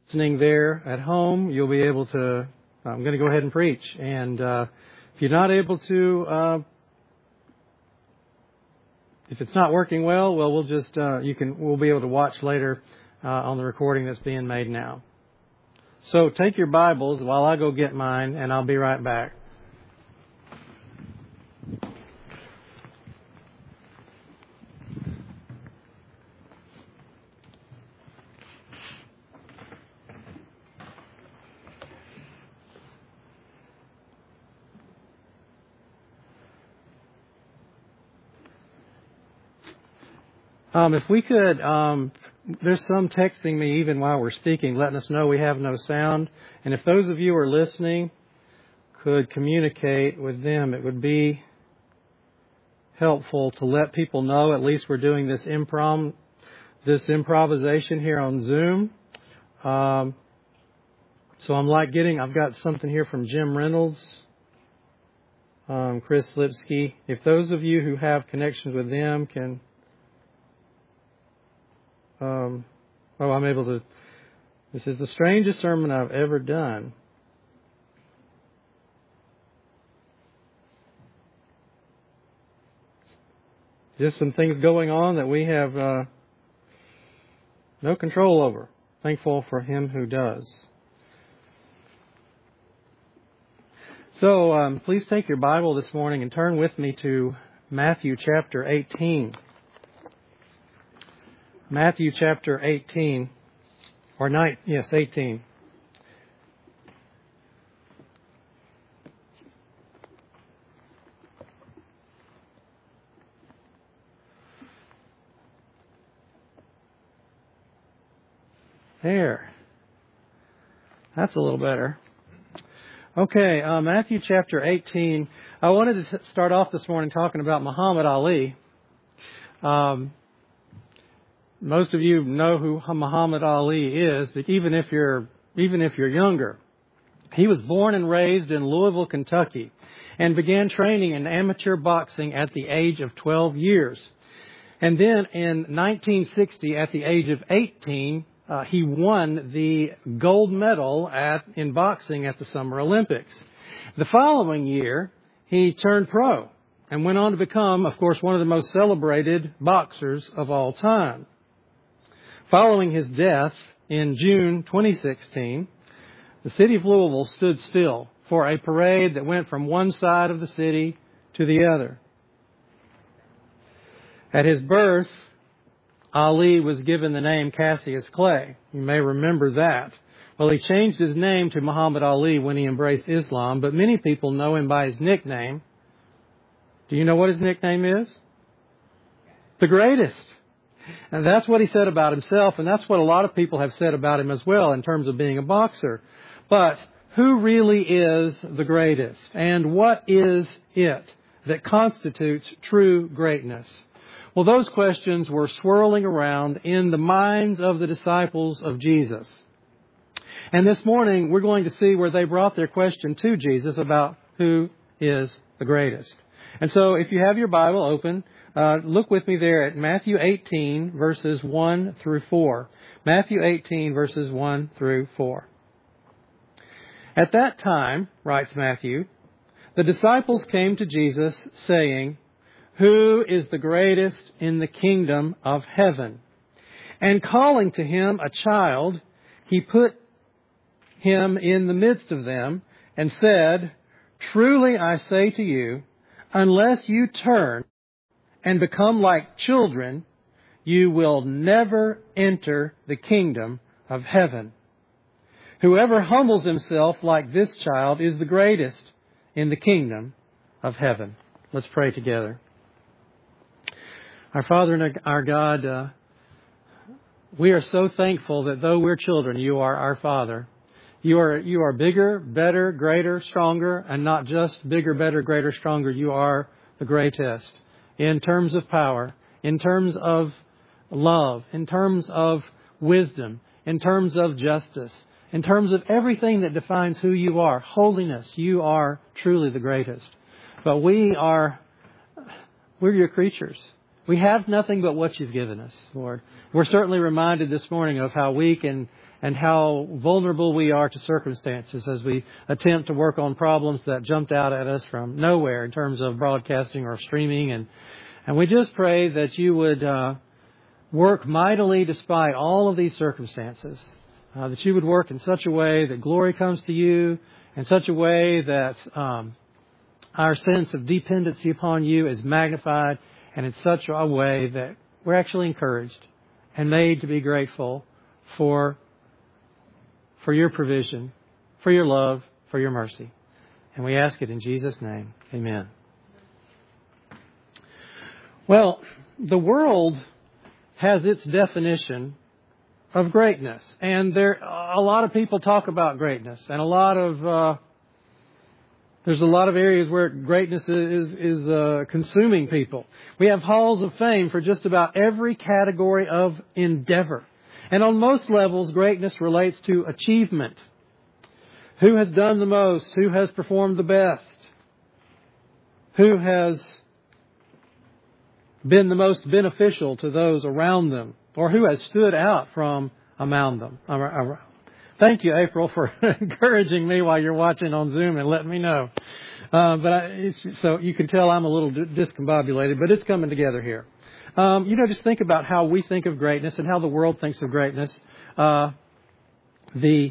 listening there at home, you'll be able to, I'm going to go ahead and preach. And if you're not able to, if it's not working well, we'll just, we'll be able to watch later on the recording that's being made now. So take your Bibles while I go get mine, and I'll be right back. If we could, there's some texting me even while we're speaking, letting us know we have no sound. And if those of you who are listening could communicate with them, it would be helpful to let people know at least we're doing this improvisation here on Zoom. So I've got something here from Jim Reynolds, Chris Lipsky. If those of you who have connections with them can... I'm able to... This is the strangest sermon I've ever done. Just some things going on that we have no control over. Thankful for Him who does. So please take your Bible this morning and turn with me to Matthew chapter 18. Matthew chapter 18, or 18. There. That's a little better. Okay, Matthew chapter 18. I wanted to start off this morning talking about Muhammad Ali. Most of you know who Muhammad Ali is, but even if you're younger, he was born and raised in Louisville, Kentucky, and began training in amateur boxing at the age of 12 years. And then in 1960, at the age of 18, he won the gold medal in boxing at the Summer Olympics. The following year, he turned pro and went on to become, of course, one of the most celebrated boxers of all time. Following his death in June 2016, the city of Louisville stood still for a parade that went from one side of the city to the other. At his birth, Ali was given the name Cassius Clay. You may remember that. Well, he changed his name to Muhammad Ali when he embraced Islam, but many people know him by his nickname. Do you know what his nickname is? The Greatest. And that's what he said about himself, and that's what a lot of people have said about him as well in terms of being a boxer. But who really is the greatest? And what is it that constitutes true greatness? Well, those questions were swirling around in the minds of the disciples of Jesus. And this morning, we're going to see where they brought their question to Jesus about who is the greatest. And so if you have your Bible open, look with me there at Matthew 18, verses 1 through 4. Matthew 18, verses 1 through 4. At that time, writes Matthew, the disciples came to Jesus saying, "Who is the greatest in the kingdom of heaven?" And calling to him a child, he put him in the midst of them and said, "Truly I say to you, unless you turn and become like children, you will never enter the kingdom of heaven. Whoever humbles himself like this child is the greatest in the kingdom of heaven." Let's pray together. Our Father and our God, we are so thankful that though we're children, you are our Father. You are bigger, better, greater, stronger, and not just bigger, better, greater, stronger. You are the greatest in terms of power, in terms of love, in terms of wisdom, in terms of justice, in terms of everything that defines who you are. Holiness, you are truly the greatest. But we're your creatures. We have nothing but what You've given us, Lord. We're certainly reminded this morning of how weak and how vulnerable we are to circumstances as we attempt to work on problems that jumped out at us from nowhere in terms of broadcasting or streaming. And we just pray that You would work mightily despite all of these circumstances, that You would work in such a way that glory comes to You, in such a way that our sense of dependency upon You is magnified, and in such a way that we're actually encouraged and made to be grateful for Your provision, for Your love, for Your mercy. And we ask it in Jesus' name. Amen. Well, the world has its definition of greatness. And a lot of people talk about greatness. And there's a lot of areas where greatness is consuming people. We have halls of fame for just about every category of endeavor. And on most levels, greatness relates to achievement. Who has done the most? Who has performed the best? Who has been the most beneficial to those around them? Or who has stood out from among them? Thank you, April, for encouraging me while you're watching on Zoom and letting me know. So you can tell I'm a little discombobulated, but it's coming together here. Just think about how we think of greatness and how the world thinks of greatness. The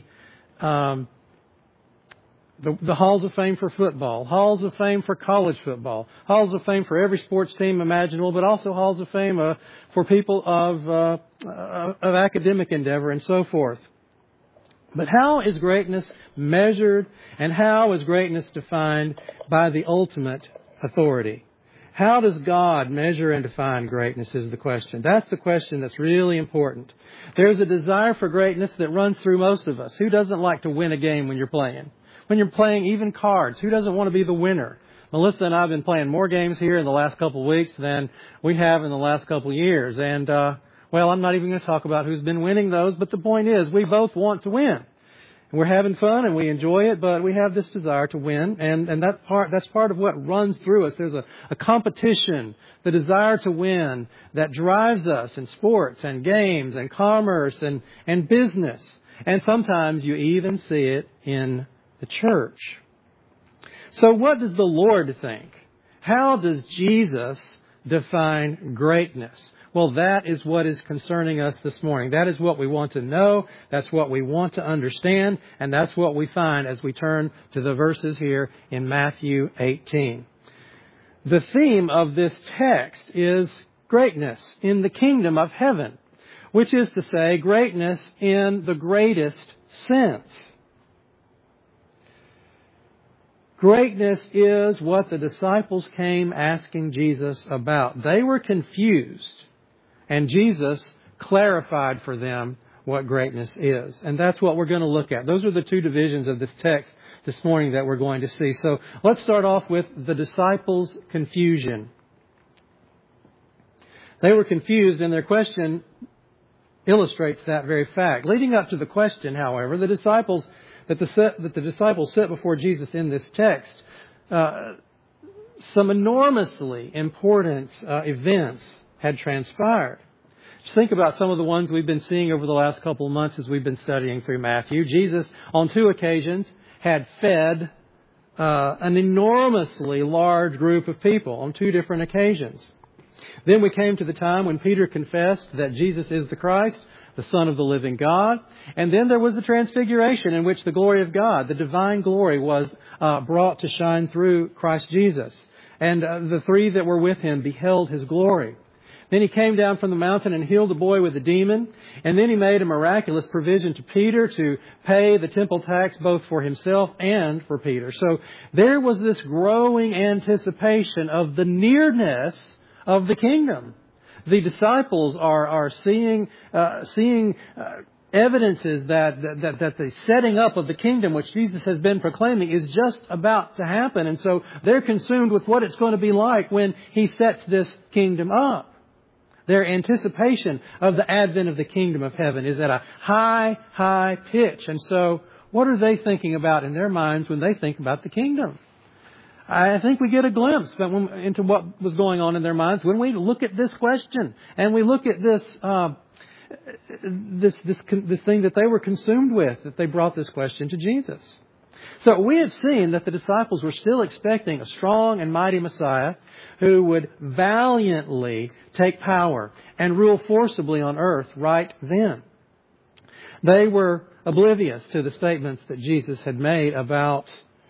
halls of fame for football, halls of fame for college football, halls of fame for every sports team imaginable, but also halls of fame for people of academic endeavor and so forth. But how is greatness measured, and how is greatness defined by the ultimate authority? How does God measure and define greatness is the question. That's the question that's really important. There's a desire for greatness that runs through most of us. Who doesn't like to win a game when you're playing? When you're playing even cards, who doesn't want to be the winner? Melissa and I have been playing more games here in the last couple of weeks than we have in the last couple of years. And, I'm not even going to talk about who's been winning those, but the point is we both want to win. And we're having fun and we enjoy it, but we have this desire to win, and that's part of what runs through us. There's a competition, the desire to win that drives us in sports and games and commerce and business. And sometimes you even see it in the church. So what does the Lord think? How does Jesus define greatness? Well, that is what is concerning us this morning. That is what we want to know. That's what we want to understand. And that's what we find as we turn to the verses here in Matthew 18. The theme of this text is greatness in the kingdom of heaven, which is to say greatness in the greatest sense. Greatness is what the disciples came asking Jesus about. They were confused, and Jesus clarified for them what greatness is. And that's what we're going to look at. Those are the two divisions of this text this morning that we're going to see. So let's start off with the disciples' confusion. They were confused, and their question illustrates that very fact. Leading up to the question, however, the disciples set before Jesus in this text, some enormously important events had transpired. Just think about some of the ones we've been seeing over the last couple of months as we've been studying through Matthew. Jesus, on 2 occasions, had fed an enormously large group of people on 2 different occasions. Then we came to the time when Peter confessed that Jesus is the Christ, the Son of the living God. And then there was the transfiguration in which the glory of God, the divine glory, was brought to shine through Christ Jesus. And the 3 that were with Him beheld His glory. Then He came down from the mountain and healed a boy with a demon. And then He made a miraculous provision to Peter to pay the temple tax both for himself and for Peter. So there was this growing anticipation of the nearness of the kingdom. The disciples are seeing evidences that the setting up of the kingdom, which Jesus has been proclaiming, is just about to happen. And so they're consumed with what it's going to be like when He sets this kingdom up. Their anticipation of the advent of the kingdom of heaven is at a high, high pitch. And so what are they thinking about in their minds when they think about the kingdom? I think we get a glimpse into what was going on in their minds when we look at this question and we look at this thing that they were consumed with, that they brought this question to Jesus. So we have seen that the disciples were still expecting a strong and mighty Messiah who would valiantly take power and rule forcibly on earth right then. They were oblivious to the statements that Jesus had made about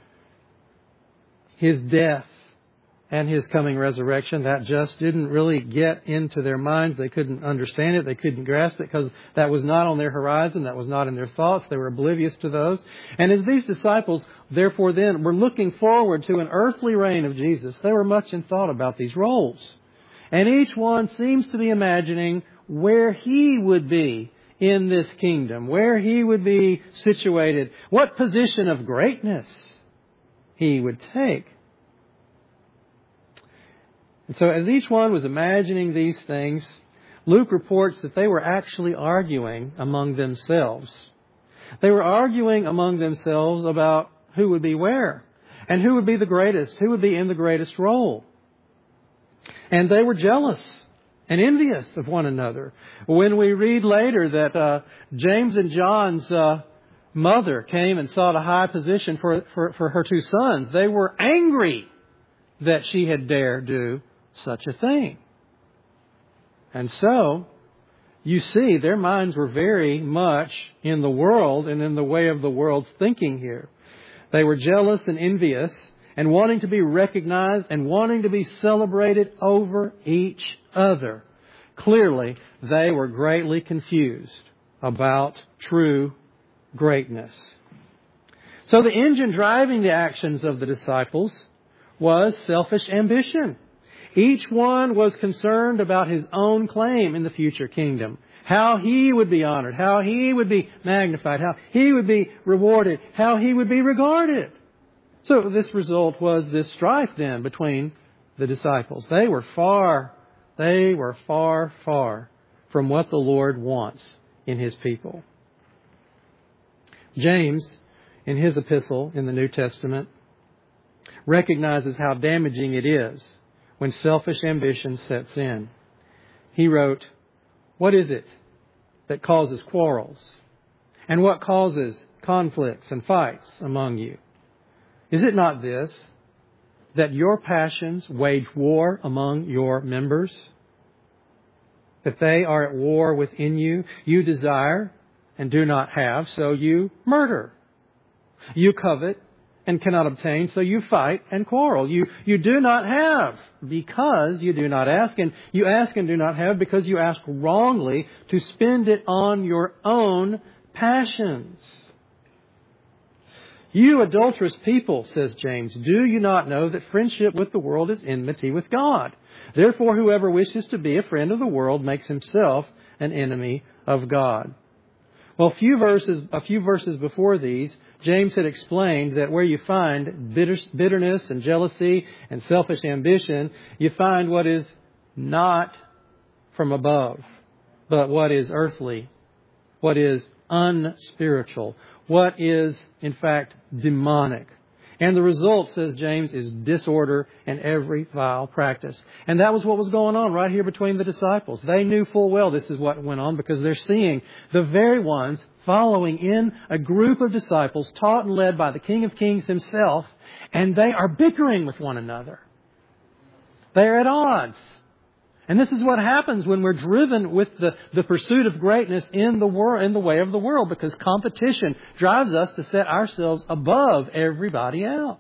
His death and His coming resurrection. That just didn't really get into their minds. They couldn't understand it. They couldn't grasp it because that was not on their horizon. That was not in their thoughts. They were oblivious to those. And as these disciples, therefore then, were looking forward to an earthly reign of Jesus, they were much in thought about these roles. And each one seems to be imagining where he would be in this kingdom, where he would be situated, what position of greatness he would take. And so as each one was imagining these things, Luke reports that they were actually arguing among themselves. They were arguing among themselves about who would be where and who would be the greatest, who would be in the greatest role. And they were jealous and envious of one another. When we read later that James and John's mother came and sought a high position for her two sons, they were angry that she had dared do such a thing. And so, you see, their minds were very much in the world and in the way of the world's thinking here. They were jealous and envious and wanting to be recognized and wanting to be celebrated over each other. Clearly, they were greatly confused about true greatness. So the engine driving the actions of the disciples was selfish ambition. Each one was concerned about his own claim in the future kingdom. How he would be honored, how he would be magnified, how he would be rewarded, how he would be regarded. So this result was this strife then between the disciples. They were far from what the Lord wants in His people. James, in his epistle in the New Testament, recognizes how damaging it is when selfish ambition sets in. He wrote, "What is it that causes quarrels? And what causes conflicts and fights among you? Is it not this, that your passions wage war among your members? That they are at war within you? You desire and do not have, so you murder. You covet and cannot obtain, so you fight and quarrel. You do not have because you do not ask, and you ask and do not have because you ask wrongly to spend it on your own passions. You adulterous people," says James, "do you not know that friendship with the world is enmity with God? Therefore, whoever wishes to be a friend of the world makes himself an enemy of God." Well, a few verses before these, James had explained that where you find bitterness and jealousy and selfish ambition, you find what is not from above, but what is earthly, what is unspiritual, what is, in fact, demonic. And the result, says James, is disorder and every vile practice. And that was what was going on right here between the disciples. They knew full well this is what went on because they're seeing the very ones following in a group of disciples taught and led by the King of Kings Himself, and they are bickering with one another. They're at odds. And this is what happens when we're driven with the pursuit of greatness in the way of the world, because competition drives us to set ourselves above everybody else.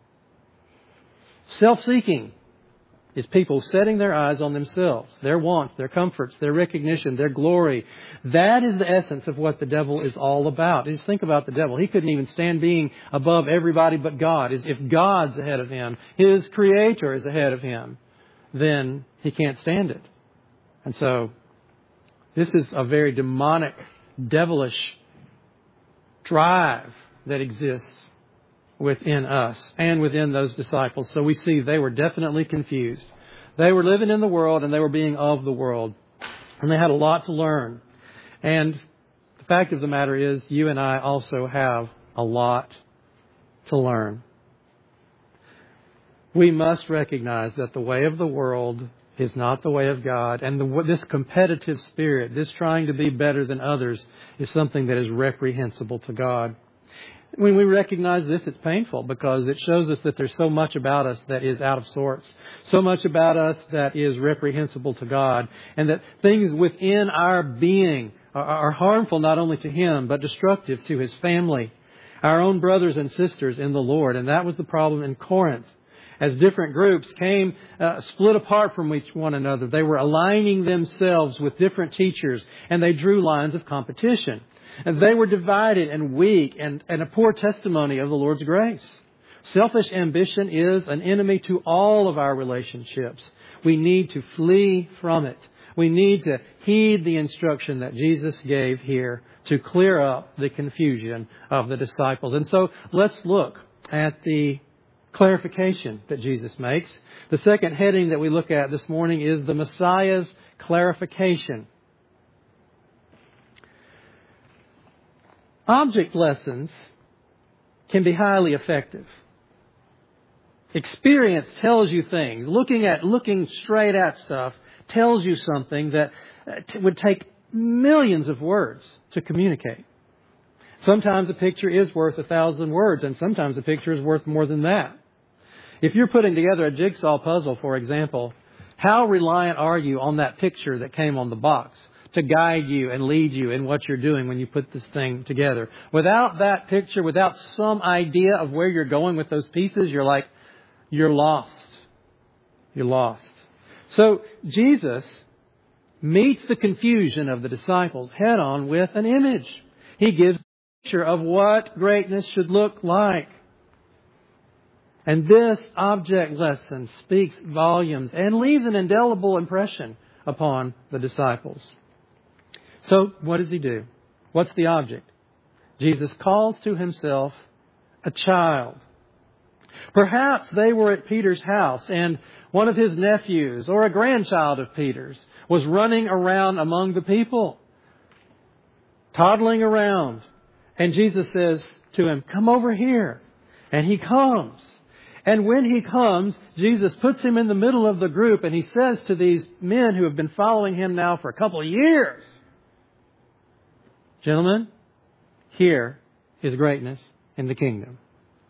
Self-seeking is people setting their eyes on themselves, their wants, their comforts, their recognition, their glory. That is the essence of what the devil is all about. Just think about the devil. He couldn't even stand being above everybody but God. If God's ahead of him, His Creator is ahead of him, then he can't stand it. And so this is a very demonic, devilish drive that exists within us and within those disciples. So we see they were definitely confused. They were living in the world and they were being of the world. And they had a lot to learn. And the fact of the matter is, you and I also have a lot to learn. We must recognize that the way of the world is not the way of God. And this competitive spirit, this trying to be better than others, is something that is reprehensible to God. When we recognize this, it's painful because it shows us that there's so much about us that is out of sorts. So much about us that is reprehensible to God. And that things within our being are harmful not only to Him, but destructive to His family, our own brothers and sisters in the Lord. And that was the problem in Corinth. As different groups came split apart from one another, they were aligning themselves with different teachers, and they drew lines of competition. And they were divided and weak and a poor testimony of the Lord's grace. Selfish ambition is an enemy to all of our relationships. We need to flee from it. We need to heed the instruction that Jesus gave here to clear up the confusion of the disciples. And so let's look at the clarification that Jesus makes. The second heading that we look at this morning is the Messiah's clarification. Object lessons can be highly effective. Experience tells you things. Looking straight at stuff tells you something that would take millions of words to communicate. Sometimes a picture is worth 1,000 words, and sometimes a picture is worth more than that. If you're putting together a jigsaw puzzle, for example, how reliant are you on that picture that came on the box to guide you and lead you in what you're doing when you put this thing together? Without that picture, without some idea of where you're going with those pieces, you're lost. You're lost. So Jesus meets the confusion of the disciples head on with an image. He gives a picture of what greatness should look like. And this object lesson speaks volumes and leaves an indelible impression upon the disciples. So what does He do? What's the object? Jesus calls to Himself a child. Perhaps they were at Peter's house and one of his nephews or a grandchild of Peter's was running around among the people, toddling around. And Jesus says to him, "Come over here." And he comes. And when he comes, Jesus puts him in the middle of the group and He says to these men who have been following Him now for a couple of years, "Gentlemen, here is greatness in the kingdom."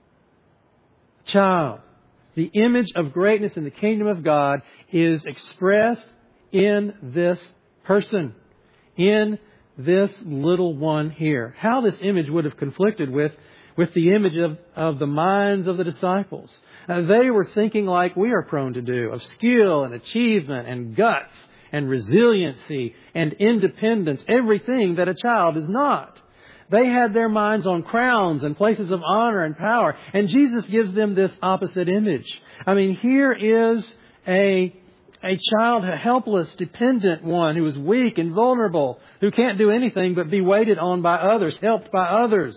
Child, the image of greatness in the kingdom of God is expressed in this person, in this little one here. How this image would have conflicted with the image of the minds of the disciples. They were thinking like we are prone to do, of skill and achievement and guts and resiliency and independence, everything that a child is not. They had their minds on crowns and places of honor and power. And Jesus gives them this opposite image. I mean, here is a child, a helpless, dependent one who is weak and vulnerable, who can't do anything but be waited on by others, helped by others.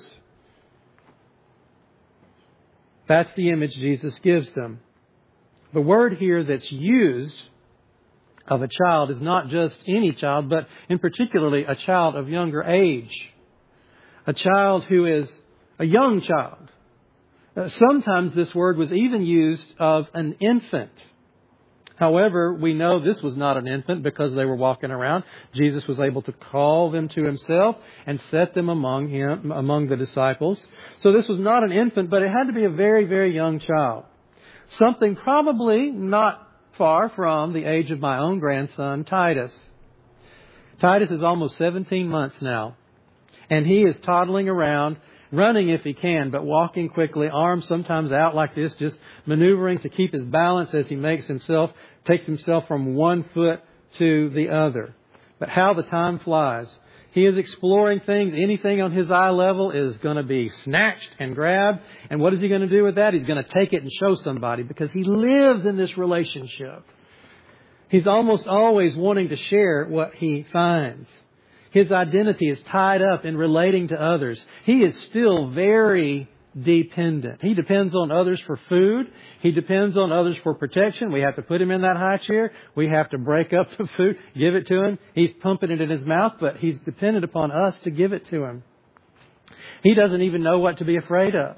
That's the image Jesus gives them. The word here that's used of a child is not just any child, but in particularly a child of younger age. A child who is a young child. Sometimes this word was even used of an infant. However, we know this was not an infant because they were walking around. Jesus was able to call them to Himself and set them among the disciples. So this was not an infant, but it had to be a very, very young child. Something probably not far from the age of my own grandson, Titus. Titus is almost 17 months now. And he is toddling around, running if he can, but walking quickly, arms sometimes out like this, just maneuvering to keep his balance as he takes himself from one foot to the other. But how the time flies. He is exploring things. Anything on his eye level is going to be snatched and grabbed. And what is he going to do with that? He's going to take it and show somebody because he lives in this relationship. He's almost always wanting to share what he finds. His identity is tied up in relating to others. He is still very dependent. He depends on others for food. He depends on others for protection. We have to put him in that high chair. We have to break up the food, give it to him. He's pumping it in his mouth, but he's dependent upon us to give it to him. He doesn't even know what to be afraid of.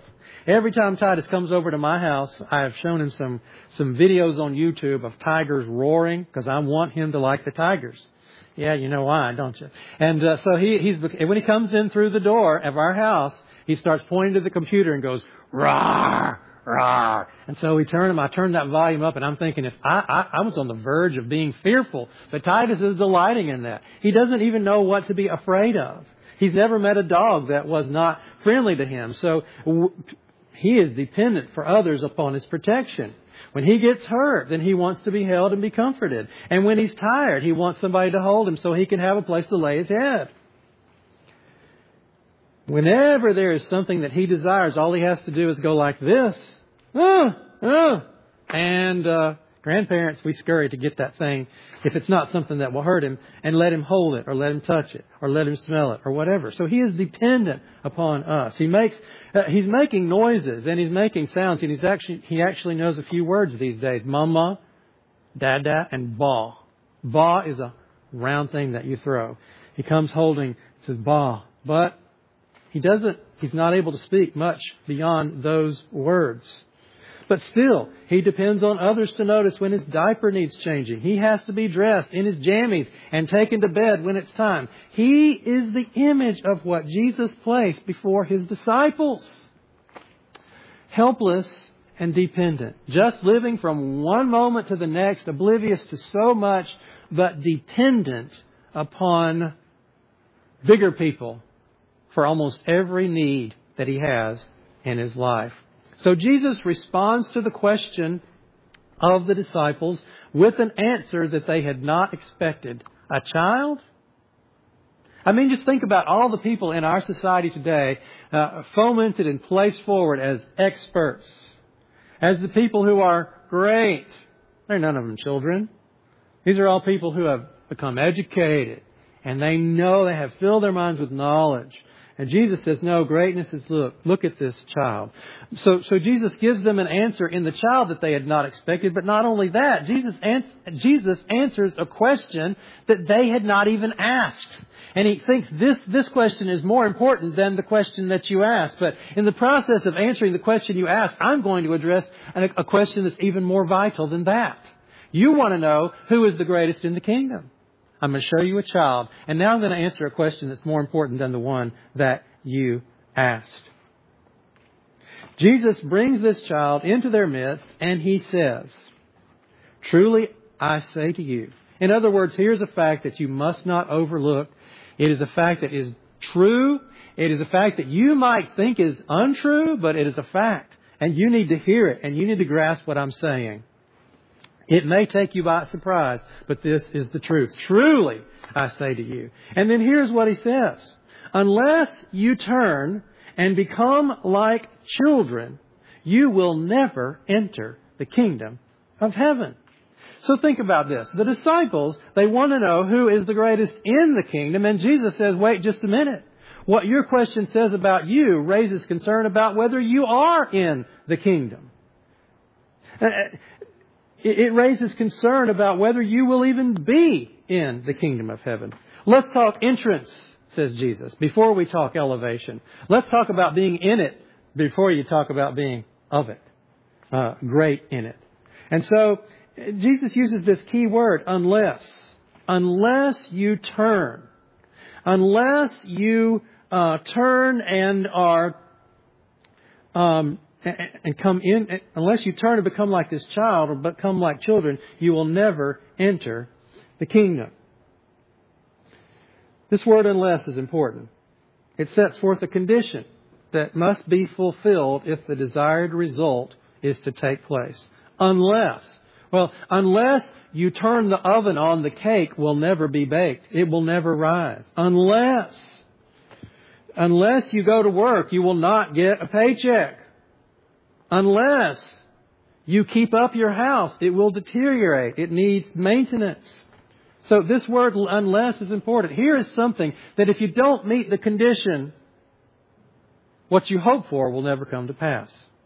Every time Titus comes over to my house, I have shown him some videos on YouTube of tigers roaring because I want him to like the tigers. Yeah, you know why, don't you? And so when he comes in through the door of our house, he starts pointing to the computer and goes, "Roar, roar." And so I turn that volume up, and I'm thinking, if I was on the verge of being fearful, but Titus is delighting in that. He doesn't even know what to be afraid of. He's never met a dog that was not friendly to him. So he is dependent for others upon his protection. When he gets hurt, then he wants to be held and be comforted. And when he's tired, he wants somebody to hold him so he can have a place to lay his head. Whenever there is something that he desires, all he has to do is go like this. And grandparents, we scurry to get that thing if it's not something that will hurt him, and let him hold it or let him touch it or let him smell it or whatever. So he is dependent upon us. He's making noises and he's making sounds, and he actually knows a few words these days. Mama, dada, and ba. Ba is a round thing that you throw. He comes holding, says ba, but he's not able to speak much beyond those words. But still, he depends on others to notice when his diaper needs changing. He has to be dressed in his jammies and taken to bed when it's time. He is the image of what Jesus placed before his disciples. Helpless and dependent. Just living from one moment to the next, oblivious to so much, but dependent upon bigger people for almost every need that he has in his life. So Jesus responds to the question of the disciples with an answer that they had not expected. A child? I mean, just think about all the people in our society today fomented and placed forward as experts, as the people who are great. They're none of them children. These are all people who have become educated, and they know they have filled their minds with knowledge. And Jesus says, no, greatness is look at this child. So Jesus gives them an answer in the child that they had not expected. But not only that, Jesus answers a question that they had not even asked. And he thinks this question is more important than the question that you asked. But in the process of answering the question you asked, I'm going to address a question that's even more vital than that. You want to know who is the greatest in the kingdom. I'm going to show you a child. And now I'm going to answer a question that's more important than the one that you asked. Jesus brings this child into their midst and he says, truly I say to you. In other words, here's a fact that you must not overlook. It is a fact that is true. It is a fact that you might think is untrue, but it is a fact. And you need to hear it and you need to grasp what I'm saying. It may take you by surprise, but this is the truth. Truly, I say to you. And then here's what he says. Unless you turn and become like children, you will never enter the kingdom of heaven. So think about this. The disciples, they want to know who is the greatest in the kingdom. And Jesus says, wait just a minute. What your question says about you raises concern about whether you are in the kingdom. It raises concern about whether you will even be in the kingdom of heaven. Let's talk entrance, says Jesus, before we talk elevation. Let's talk about being in it before you talk about being of it. Great in it. And so Jesus uses this key word, unless. Unless you turn. Unless you turn and are... and come in, unless you turn and become like this child or become like children, you will never enter the kingdom. This word unless is important. It sets forth a condition that must be fulfilled if the desired result is to take place. Unless you turn the oven on, the cake will never be baked. It will never rise. Unless you go to work, you will not get a paycheck. Unless you keep up your house, it will deteriorate. It needs maintenance. So this word unless is important. Here is something that if you don't meet the condition, what you hope for will never come to pass.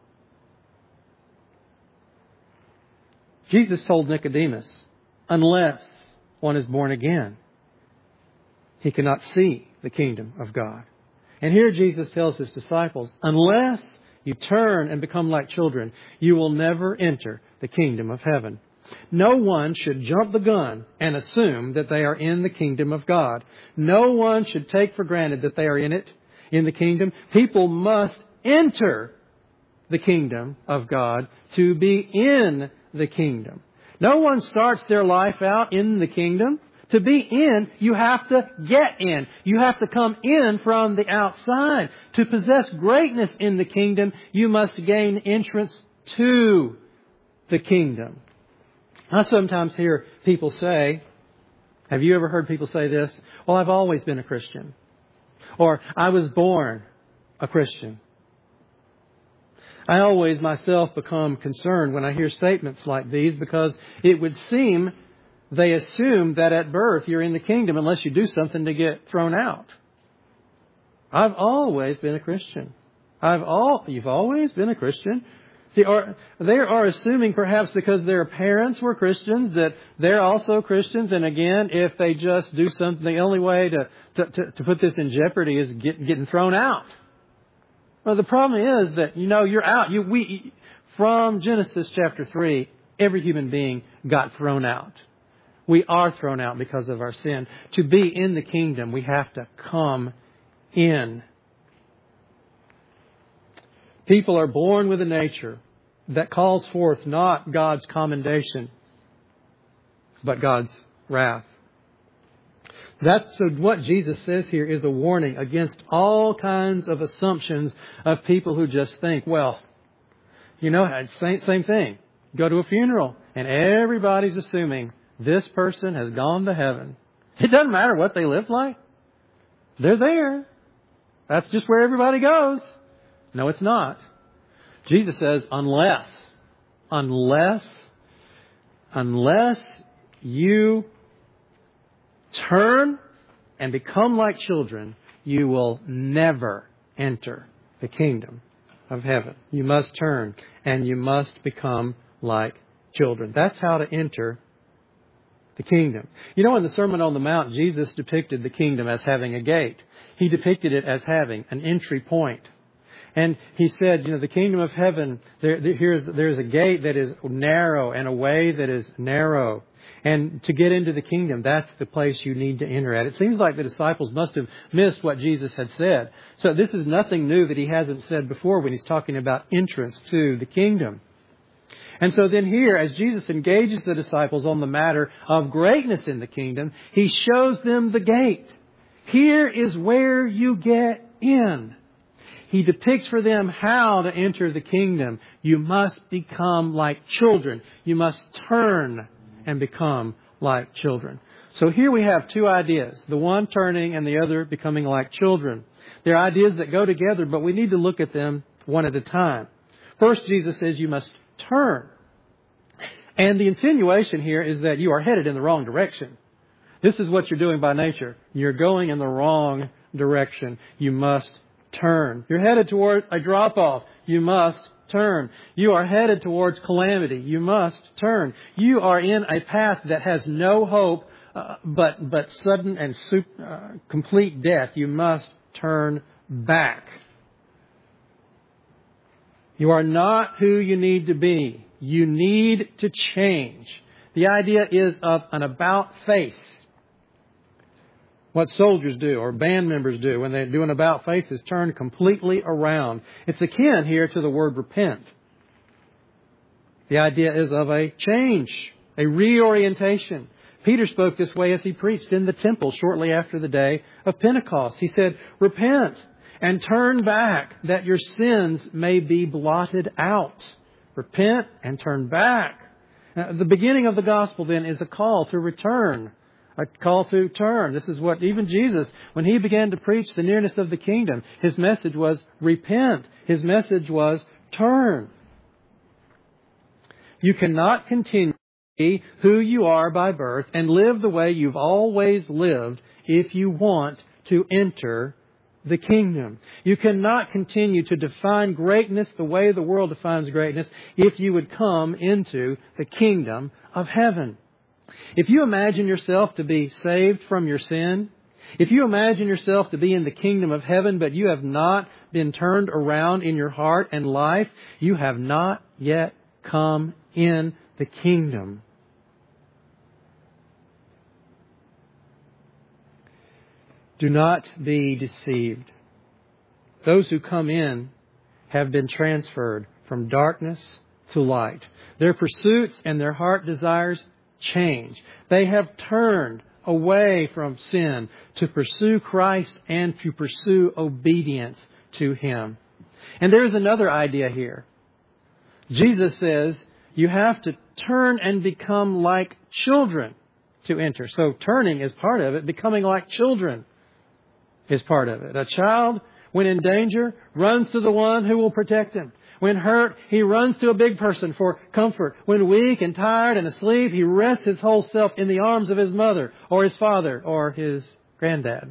Jesus told Nicodemus, unless one is born again, he cannot see the kingdom of God. And here Jesus tells his disciples, unless you turn and become like children, you will never enter the kingdom of heaven. No one should jump the gun and assume that they are in the kingdom of God. No one should take for granted that they are in the kingdom. People must enter the kingdom of God to be in the kingdom. No one starts their life out in the kingdom. To be in, you have to get in. You have to come in from the outside. To possess greatness in the kingdom, you must gain entrance to the kingdom. I sometimes hear people say, have you ever heard people say this? Well, I've always been a Christian. Or, I was born a Christian. I always myself become concerned when I hear statements like these because it would seem they assume that at birth you're in the kingdom unless you do something to get thrown out. I've always been a Christian. You've always been a Christian? They are assuming perhaps because their parents were Christians that they're also Christians. And again, if they just do something, the only way to put this in jeopardy is getting thrown out. Well, the problem is that, you're out. From Genesis chapter 3, every human being got thrown out. We are thrown out because of our sin. To be in the kingdom, we have to come in. People are born with a nature that calls forth not God's commendation, but God's wrath. So what Jesus says here is a warning against all kinds of assumptions of people who just think, well, same thing. Go to a funeral and everybody's assuming this person has gone to heaven. It doesn't matter what they live like. They're there. That's just where everybody goes. No, it's not. Jesus says, unless you turn and become like children, you will never enter the kingdom of heaven. You must turn and you must become like children. That's how to enter the kingdom. In the Sermon on the Mount, Jesus depicted the kingdom as having a gate. He depicted it as having an entry point. And He said, the kingdom of heaven, there's a gate that is narrow and a way that is narrow. And to get into the kingdom, that's the place you need to enter at. It seems like the disciples must have missed what Jesus had said. So this is nothing new that He hasn't said before when He's talking about entrance to the kingdom. And so then here, as Jesus engages the disciples on the matter of greatness in the kingdom, He shows them the gate. Here is where you get in. He depicts for them how to enter the kingdom. You must become like children. You must turn and become like children. So here we have two ideas. The one turning and the other becoming like children. They're ideas that go together, but we need to look at them one at a time. First, Jesus says you must turn. And the insinuation here is that you are headed in the wrong direction. This is what you're doing by nature. You're going in the wrong direction. You must turn. You're headed towards a drop-off. You must turn. You are headed towards calamity. You must turn. You are in a path that has no hope but sudden and complete death. You must turn back. You are not who you need to be. You need to change. The idea is of an about face. What soldiers do or band members do when they do an about face is turn completely around. It's akin here to the word repent. The idea is of a change, a reorientation. Peter spoke this way as he preached in the temple shortly after the day of Pentecost. He said, repent and turn back that your sins may be blotted out. Repent and turn back. Now, the beginning of the gospel then is a call to return. A call to turn. This is what even Jesus, when He began to preach the nearness of the kingdom, His message was repent. His message was turn. You cannot continue to be who you are by birth and live the way you've always lived if you want to enter the kingdom. You cannot continue to define greatness the way the world defines greatness if you would come into the kingdom of heaven. If you imagine yourself to be saved from your sin, If you imagine yourself to be in the kingdom of heaven, but you have not been turned around in your heart and life, you have not yet come in the kingdom. Do not be deceived. Those who come in have been transferred from darkness to light. Their pursuits and their heart desires change. They have turned away from sin to pursue Christ and to pursue obedience to Him. And there's another idea here. Jesus says you have to turn and become like children to enter. So turning is part of it. Becoming like children is part of it. A child, when in danger, runs to the one who will protect him. When hurt, he runs to a big person for comfort. When weak and tired and asleep, he rests his whole self in the arms of his mother or his father or his granddad.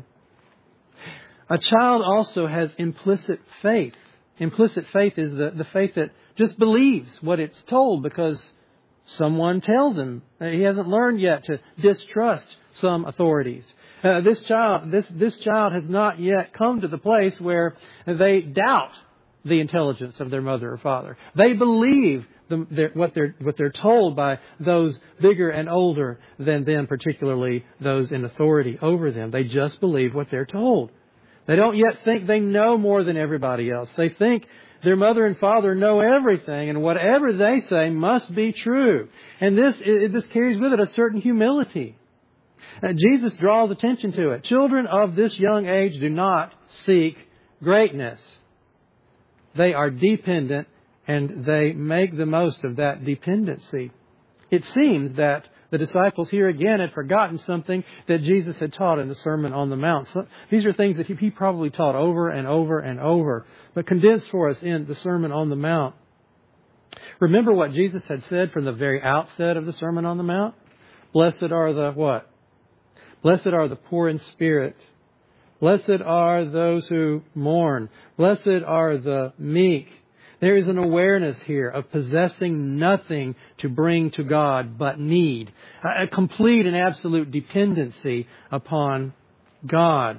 A child also has implicit faith. Implicit faith is the faith that just believes what it's told because someone tells him. He hasn't learned yet to distrust some authorities. This child has not yet come to the place where they doubt the intelligence of their mother or father. They believe what they're told by those bigger and older than them, particularly those in authority over them. They just believe what they're told. They don't yet think they know more than everybody else. They think their mother and father know everything, and whatever they say must be true. And this carries with it a certain humility. Jesus draws attention to it. Children of this young age do not seek greatness. They are dependent, and they make the most of that dependency. It seems that the disciples here again had forgotten something that Jesus had taught in the Sermon on the Mount. So these are things that he probably taught over and over and over, but condensed for us in the Sermon on the Mount. Remember what Jesus had said from the very outset of the Sermon on the Mount? Blessed are the what? Blessed are the poor in spirit. Blessed are those who mourn. Blessed are the meek. There is an awareness here of possessing nothing to bring to God but need. A complete and absolute dependency upon God.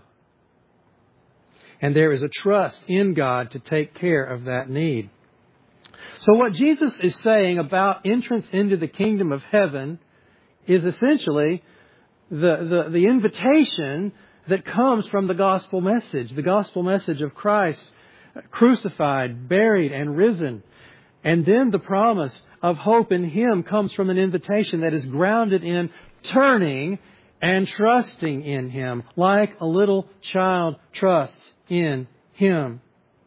And there is a trust in God to take care of that need. So what Jesus is saying about entrance into the kingdom of heaven is essentially the invitation that comes from the gospel message of Christ crucified, buried, and risen. And then the promise of hope in Him comes from an invitation that is grounded in turning and trusting in Him, like a little child trusts in Him.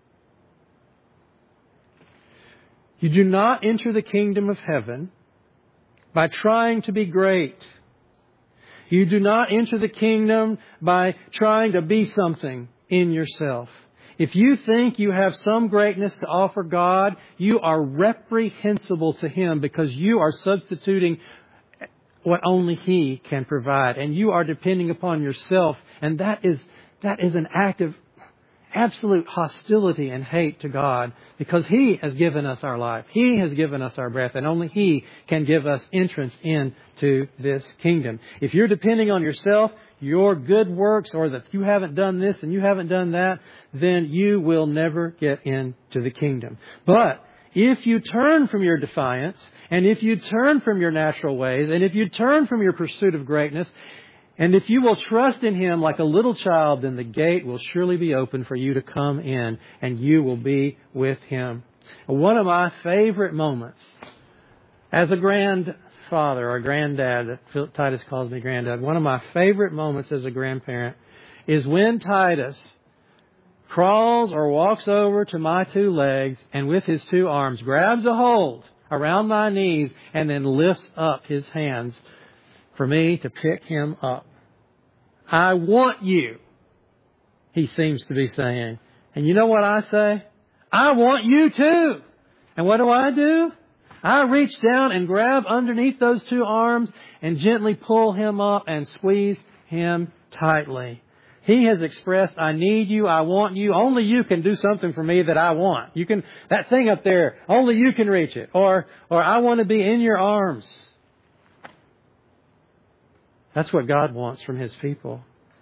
You do not enter the kingdom of heaven by trying to be great. You do not enter the kingdom by trying to be something in yourself. If you think you have some greatness to offer God, you are reprehensible to Him because you are substituting what only He can provide. And you are depending upon yourself. And that is an act of absolute hostility and hate to God because He has given us our life. He has given us our breath, and only He can give us entrance into this kingdom. If you're depending on yourself, your good works, or that you haven't done this and you haven't done that, then you will never get into the kingdom. But if you turn from your defiance, and if you turn from your natural ways, and if you turn from your pursuit of greatness, and if you will trust in Him like a little child, then the gate will surely be open for you to come in, and you will be with Him. One of my favorite moments as a grandfather or granddad, Titus calls me granddad, one of my favorite moments as a grandparent is when Titus crawls or walks over to my two legs and with his two arms grabs a hold around my knees and then lifts up his hands for me to pick him up. I want you, he seems to be saying. And you know what I say? I want you too. And what do? I reach down and grab underneath those two arms and gently pull him up and squeeze him tightly. He has expressed, I need you, I want you. Only you can do something for me that I want. You can, that thing up there, only you can reach it. Or I want to be in your arms. That's what God wants from His people.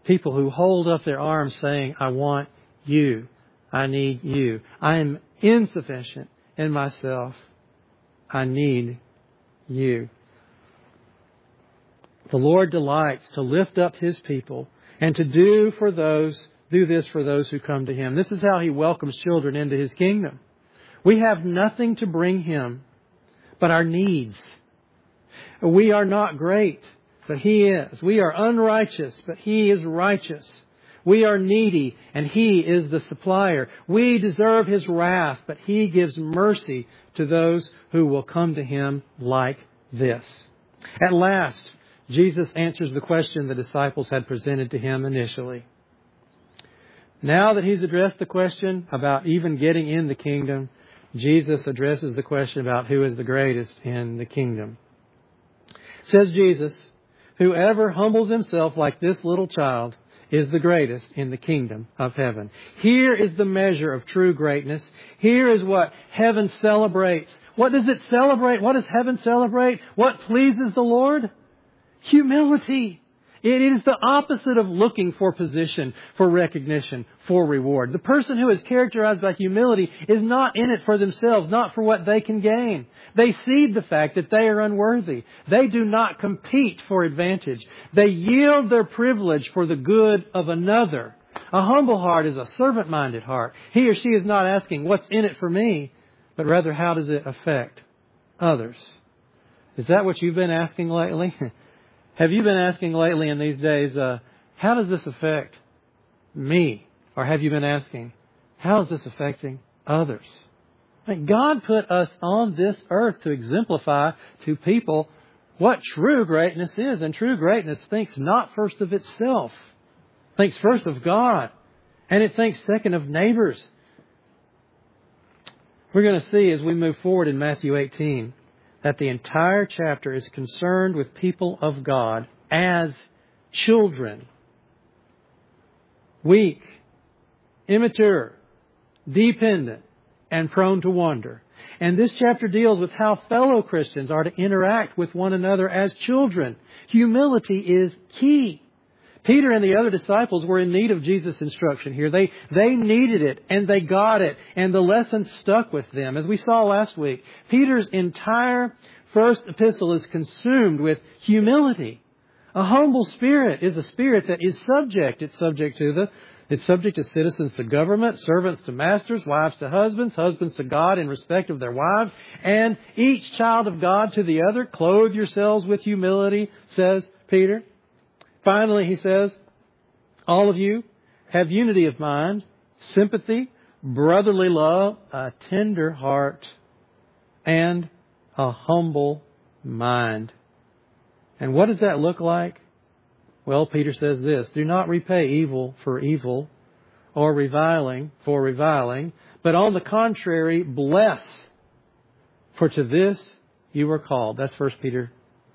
People who hold up their arms saying, I want you. I need you. I am insufficient in myself. I need you. The Lord delights to lift up His people and to do this for those who come to Him. This is how He welcomes children into His kingdom. We have nothing to bring Him but our needs. We are not great, but He is. We are unrighteous, but He is righteous. We are needy, and He is the supplier. We deserve His wrath, but He gives mercy to those who will come to Him like this. At last, Jesus answers the question the disciples had presented to Him initially. Now that He's addressed the question about even getting in the kingdom, Jesus addresses the question about who is the greatest in the kingdom. Says Jesus, whoever humbles himself like this little child is the greatest in the kingdom of heaven. Here is the measure of true greatness. Here is what heaven celebrates. What does it celebrate? What does heaven celebrate? What pleases the Lord? Humility. It is the opposite of looking for position, for recognition, for reward. The person who is characterized by humility is not in it for themselves, not for what they can gain. They cede the fact that they are unworthy. They do not compete for advantage. They yield their privilege for the good of another. A humble heart is a servant-minded heart. He or she is not asking, what's in it for me? But rather, how does it affect others? Is that what you've been asking lately? Have you been asking lately in these days, how does this affect me? Or have you been asking, how is this affecting others? I mean, God put us on this earth to exemplify to people what true greatness is. And true greatness thinks not first of itself. Thinks first of God. And it thinks second of neighbors. We're going to see as we move forward in Matthew 18 that the entire chapter is concerned with people of God as children. Weak, immature, dependent, and prone to wander. And this chapter deals with how fellow Christians are to interact with one another as children. Humility is key. Peter and the other disciples were in need of Jesus' instruction here. They needed it, and they got it, and the lesson stuck with them. As we saw last week, Peter's entire first epistle is consumed with humility. A humble spirit is a spirit that is subject. It's subject to citizens to government, servants to masters, wives to husbands, husbands to God in respect of their wives, and each child of God to the other. Clothe yourselves with humility, says Peter. Finally, he says, all of you have unity of mind, sympathy, brotherly love, a tender heart, and a humble mind. And what does that look like? Well, Peter says this, do not repay evil for evil or reviling for reviling, but on the contrary, bless, for to this you were called. That's 1 Peter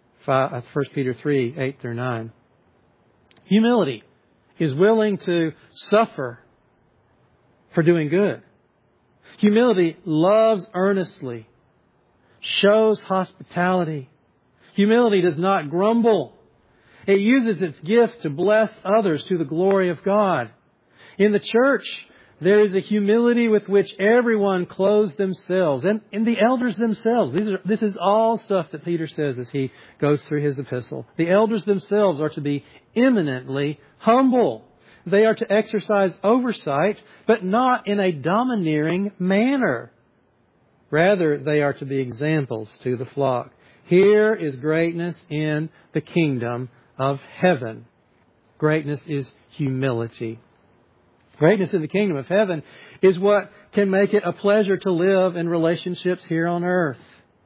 3, 8 through 9. Humility is willing to suffer for doing good. Humility loves earnestly, shows hospitality. Humility does not grumble. It uses its gifts to bless others to the glory of God. In the church, there is a humility with which everyone clothes themselves, and the elders themselves. This is all stuff that Peter says as he goes through his epistle. The elders themselves are to be eminently humble. They are to exercise oversight, but not in a domineering manner. Rather, they are to be examples to the flock. Here is greatness in the kingdom of heaven. Greatness is humility. Greatness in the kingdom of heaven is what can make it a pleasure to live in relationships here on earth.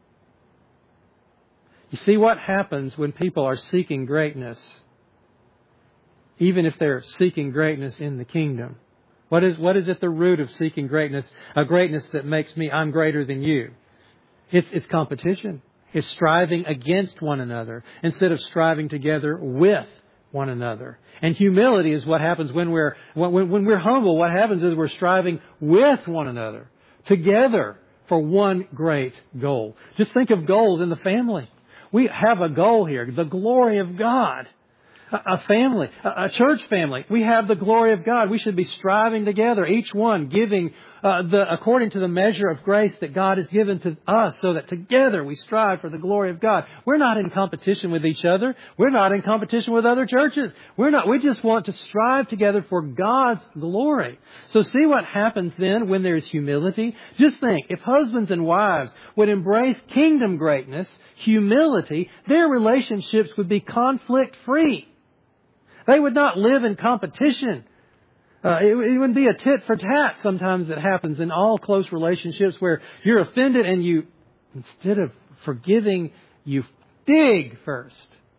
You see what happens when people are seeking greatness, even if they're seeking greatness in the kingdom. What is at the root of seeking greatness? A greatness that makes me, I'm greater than you. It's competition. It's striving against one another instead of striving together with one another. And humility is what happens when we're humble. What happens is we're striving with one another, together for one great goal. Just think of goals in the family. We have a goal here, the glory of God. a family, a church family. We have the glory of God. We should be striving together, each one giving according to the measure of grace that God has given to us, so that together we strive for the glory of God. We're not in competition with each other. We're not in competition with other churches. We just want to strive together for God's glory. So see what happens then when there's humility. Just think, if husbands and wives would embrace kingdom greatness, humility, their relationships would be conflict-free. They would not live in competition. It would be a tit for tat sometimes that happens in all close relationships, where you're offended and you, instead of forgiving, you dig first.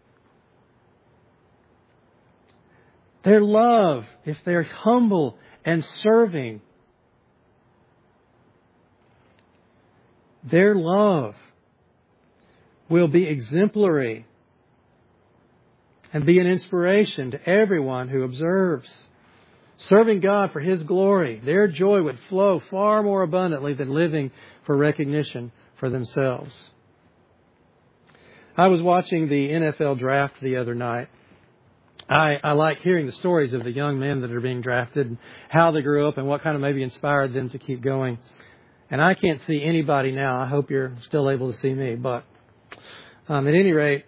Their love, if they're humble and serving, their love will be exemplary and be an inspiration to everyone who observes. Serving God for His glory, their joy would flow far more abundantly than living for recognition for themselves. I was watching the NFL draft the other night. I like hearing the stories of the young men that are being drafted and how they grew up and what kind of maybe inspired them to keep going. And I can't see anybody now. I hope you're still able to see me. But at any rate,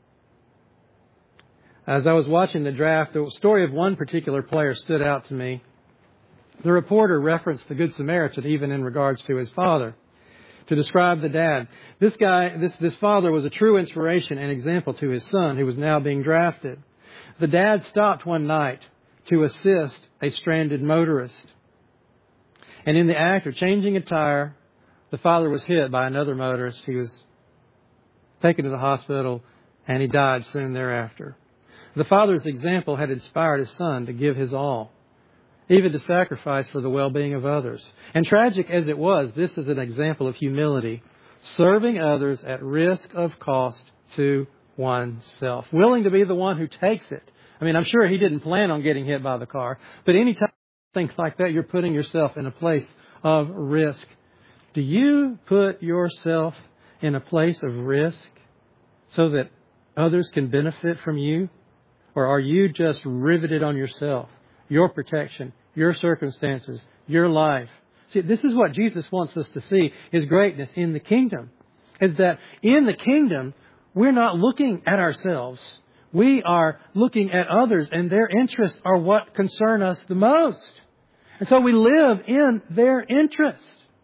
as I was watching the draft, the story of one particular player stood out to me. The reporter referenced the Good Samaritan even in regards to his father, to describe the dad. This father was a true inspiration and example to his son, who was now being drafted. The dad stopped one night to assist a stranded motorist. And in the act of changing a tire, the father was hit by another motorist. He was taken to the hospital and he died soon thereafter. The father's example had inspired his son to give his all, even to sacrifice for the well-being of others. And tragic as it was, this is an example of humility, serving others at risk of cost to oneself, willing to be the one who takes it. I mean, I'm sure he didn't plan on getting hit by the car, but anytime you think like that, you're putting yourself in a place of risk. Do you put yourself in a place of risk so that others can benefit from you? Or are you just riveted on yourself, your protection, your circumstances, your life? See, this is what Jesus wants us to see, His greatness in the kingdom. Is that in the kingdom, we're not looking at ourselves. We are looking at others, and their interests are what concern us the most. And so we live in their interest.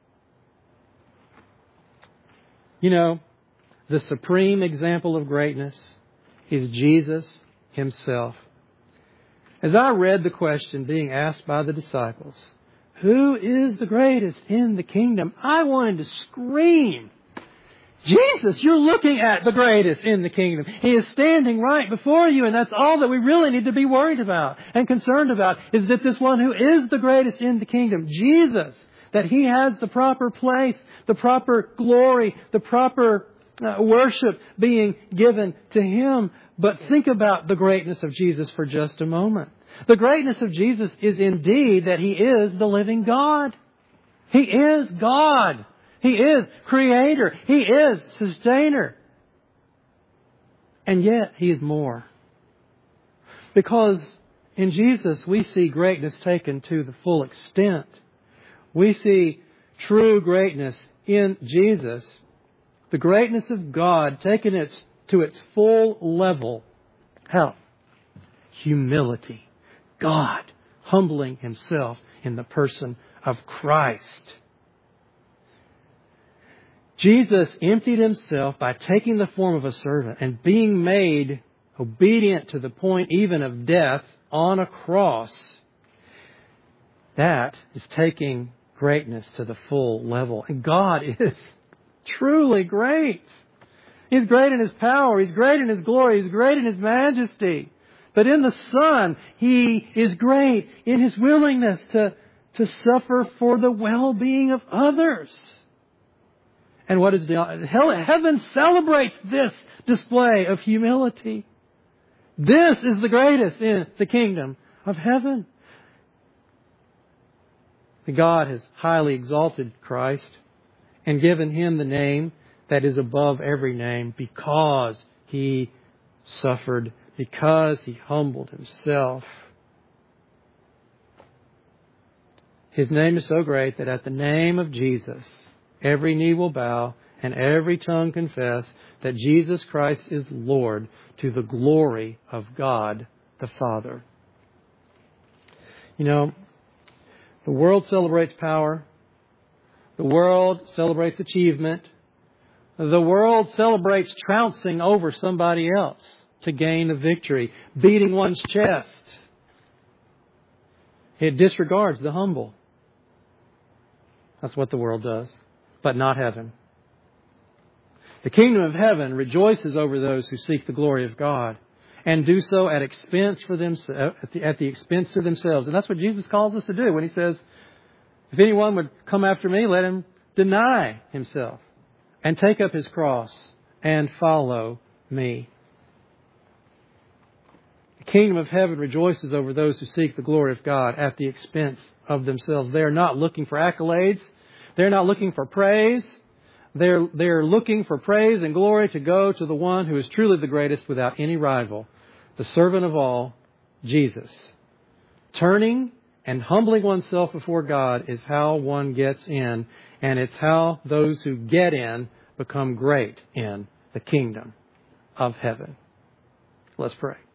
You know, the supreme example of greatness is Jesus Himself. As I read the question being asked by the disciples, who is the greatest in the kingdom? I wanted to scream, Jesus, you're looking at the greatest in the kingdom. He is standing right before you, and that's all that we really need to be worried about and concerned about, is that this one who is the greatest in the kingdom, Jesus, that He has the proper place, the proper glory, the proper worship being given to Him. But think about the greatness of Jesus for just a moment. The greatness of Jesus is indeed that He is the living God. He is God. He is Creator. He is Sustainer. And yet He is more. Because in Jesus we see greatness taken to the full extent. We see true greatness in Jesus. The greatness of God taken to its full level. How? Humility. God humbling Himself in the person of Christ. Jesus emptied Himself by taking the form of a servant and being made obedient to the point even of death on a cross. That is taking greatness to the full level. And God is truly great. He's great in His power. He's great in His glory. He's great in His majesty. But in the Son, He is great in His willingness to suffer for the well-being of others. And what is heaven celebrates this display of humility. This is the greatest in the kingdom of heaven. God has highly exalted Christ and given Him the name that is above every name, because He suffered because He humbled Himself. His name is so great that at the name of Jesus, every knee will bow and every tongue confess that Jesus Christ is Lord, to the glory of God the Father. You know, the world celebrates power. The world celebrates achievement. The world celebrates trouncing over somebody else to gain a victory, beating one's chest. It disregards the humble. That's what the world does, but not heaven. The kingdom of heaven rejoices over those who seek the glory of God and do so at expense for them, at the expense to themselves. And that's what Jesus calls us to do when He says, if anyone would come after me, let him deny himself and take up his cross and follow me. The kingdom of heaven rejoices over those who seek the glory of God at the expense of themselves. They are not looking for accolades. They're not looking for praise. They're looking for praise and glory to go to the one who is truly the greatest without any rival, the servant of all, Jesus. Turning and humbling oneself before God is how one gets in, and it's how those who get in become great in the kingdom of heaven. Let's pray.